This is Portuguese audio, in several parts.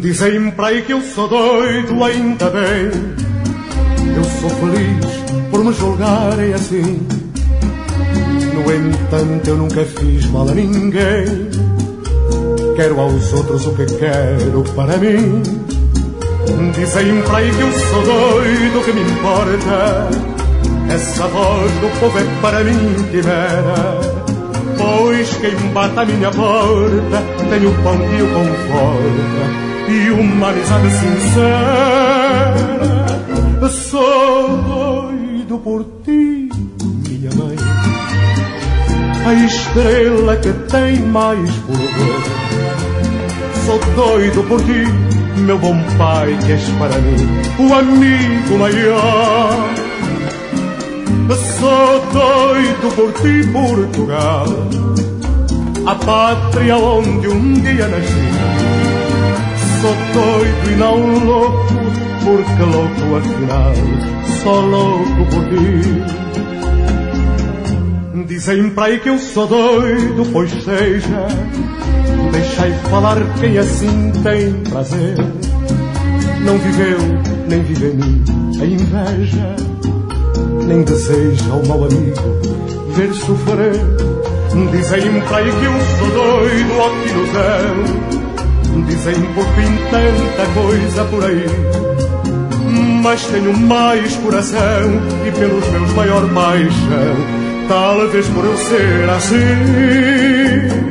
Dizem para aí que eu sou doido, ainda bem. Eu sou feliz por me julgarem assim. No entanto eu nunca fiz mal a ninguém. Quero aos outros o que quero para mim. Dizem para aí que eu sou doido, que me importa. Essa voz do povo é para mim quimera. Pois quem bate a minha porta tem o pão que o conforta e uma amizade sincera. Sou doido por ti, minha mãe, a estrela que tem mais fulgor. Sou doido por ti, meu bom pai, que és para mim o amigo maior. Sou doido por ti, Portugal, a pátria onde um dia nasci. Sou doido e não louco, porque louco afinal, só louco por ti. Dizem para aí que eu sou doido, pois seja, deixai falar quem assim tem prazer. Não viveu, nem vive em mim a inveja, nem deseja ao mau amigo ver sofrer. Dizem para aí que eu sou doido aqui no céu. Dizem por fim tanta coisa por aí, mas tenho mais coração e pelos meus maior paixão, talvez por eu ser assim.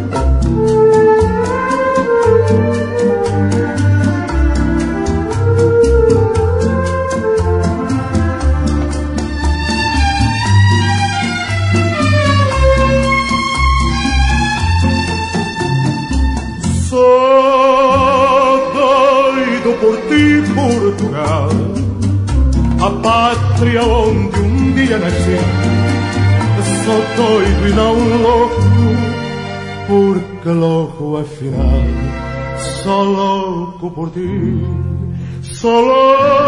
Por ti, Portugal, a pátria onde um dia nasci. Sou doido e não louco, porque louco afinal, só louco por ti, só louco.